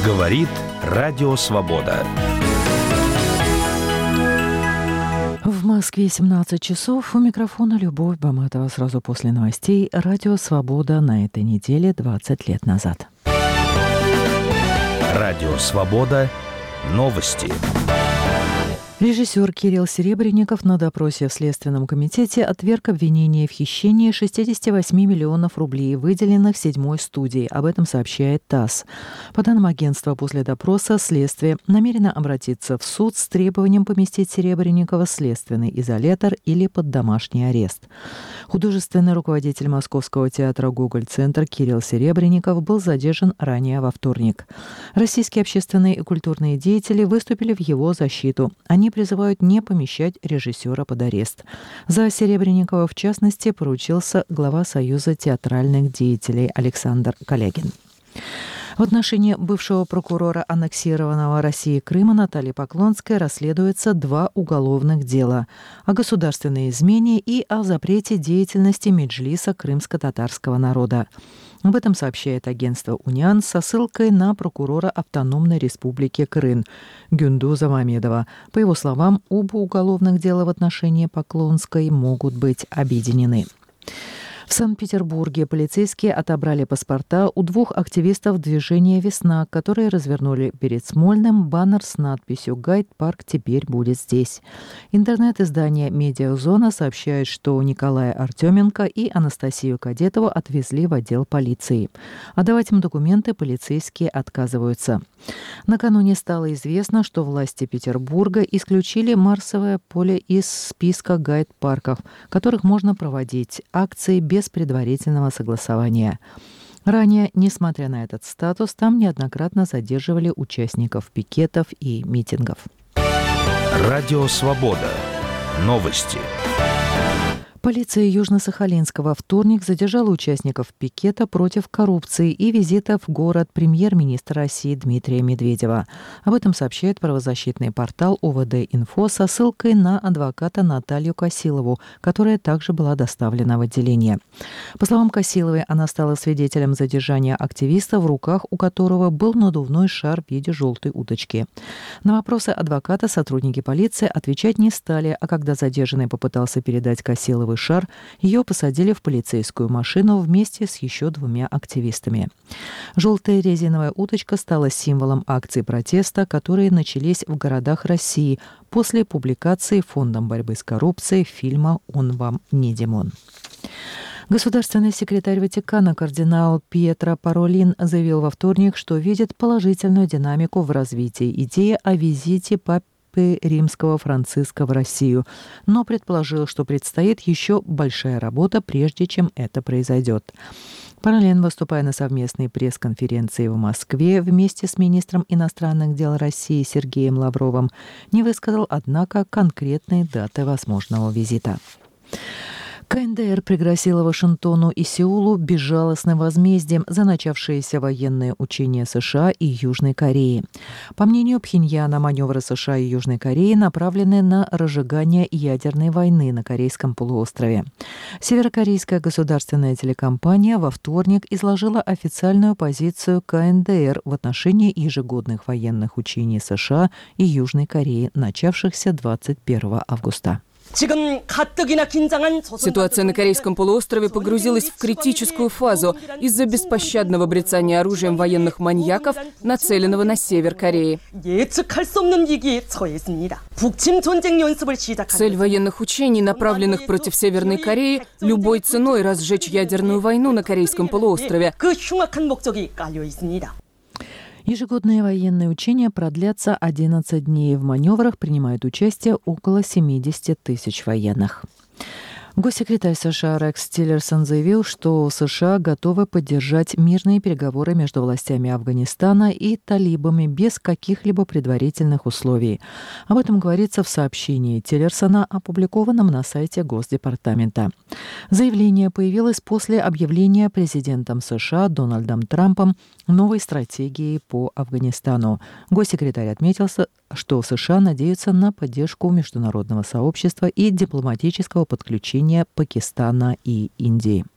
Говорит Радио Свобода. В Москве 17 часов. У микрофона Любовь Баматова. Сразу после новостей Радио Свобода на этой неделе 20 лет назад. Радио Свобода. Новости. Режиссер Кирилл Серебренников на допросе в Следственном комитете отверг обвинение в хищении 68 миллионов рублей, выделенных 7-й студией. Об этом сообщает ТАСС. По данным агентства, после допроса следствие намерено обратиться в суд с требованием поместить Серебренникова в следственный изолятор или под домашний арест. Художественный руководитель Московского театра «Гоголь-центр» Кирилл Серебренников был задержан ранее во вторник. Российские общественные и культурные деятели выступили в его защиту. Они призывают не помещать режиссера под арест. За Серебренникова, в частности, поручился глава Союза театральных деятелей Александр Калягин. В отношении бывшего прокурора аннексированного России Крыма Натальи Поклонской расследуется 2 уголовных дела о государственной измене и о запрете деятельности Меджлиса крымско-татарского народа. Об этом сообщает агентство «Униан» со ссылкой на прокурора Автономной Республики Крым Гюндуза Мамедова. По его словам, оба уголовных дела в отношении Поклонской могут быть объединены. В Санкт-Петербурге полицейские отобрали паспорта у 2 активистов движения «Весна», которые развернули перед Смольным баннер с надписью «Гайд-парк теперь будет здесь». Интернет-издание «Медиазона» сообщает, что Николая Артеменко и Анастасию Кадетову отвезли в отдел полиции. Отдавать им документы полицейские отказываются. Накануне стало известно, что власти Петербурга исключили Марсовое поле из списка гайд-парков, в которых можно проводить акции без предварительного согласования. Ранее, несмотря на этот статус, там неоднократно задерживали участников пикетов и митингов. Радио Свобода. Новости. Полиция Южно-Сахалинска во вторник задержала участников пикета против коррупции и визита в город премьер-министра России Дмитрия Медведева. Об этом сообщает правозащитный портал ОВД-Инфо со ссылкой на адвоката Наталью Косилову, которая также была доставлена в отделение. По словам Косиловой, она стала свидетелем задержания активиста, в руках у которого был надувной шар в виде желтой удочки. На вопросы адвоката сотрудники полиции отвечать не стали, а когда задержанный попытался передать Косиловой шар, ее посадили в полицейскую машину вместе с еще 2 активистами. Желтая резиновая удочка стала символом акций протеста, которые начались в городах России после публикации Фондом борьбы с коррупцией фильма «Он вам не Димон». Государственный секретарь Ватикана кардинал Пьетро Паролин заявил во вторник, что видит положительную динамику в развитии идеи о визите Папы Римского Франциска в Россию, но предположил, что предстоит еще большая работа, прежде чем это произойдет. Параллельно, выступая на совместной пресс-конференции в Москве вместе с министром иностранных дел России Сергеем Лавровым, не высказал, однако, конкретные даты возможного визита. КНДР пригрозила Вашингтону и Сеулу безжалостным возмездием за начавшиеся военные учения США и Южной Кореи. По мнению Пхеньяна, маневры США и Южной Кореи направлены на разжигание ядерной войны на Корейском полуострове. Северокорейская государственная телекомпания во вторник изложила официальную позицию КНДР в отношении ежегодных военных учений США и Южной Кореи, начавшихся 21 августа. Ситуация на Корейском полуострове погрузилась в критическую фазу из-за беспощадного брецания оружием военных маньяков, нацеленного на север Кореи. Цель военных учений, направленных против Северной Кореи, любой ценой разжечь ядерную войну на Корейском полуострове. Ежегодные военные учения продлятся 11 дней. В маневрах принимают участие около 70 тысяч военных. Госсекретарь США Рекс Тиллерсон заявил, что США готовы поддержать мирные переговоры между властями Афганистана и талибами без каких-либо предварительных условий. Об этом говорится в сообщении Тиллерсона, опубликованном на сайте Госдепартамента. Заявление появилось после объявления президентом США Дональдом Трампом новой стратегии по Афганистану. Госсекретарь отметил, что США надеются на поддержку международного сообщества и дипломатического подключения Пакистана и Индии.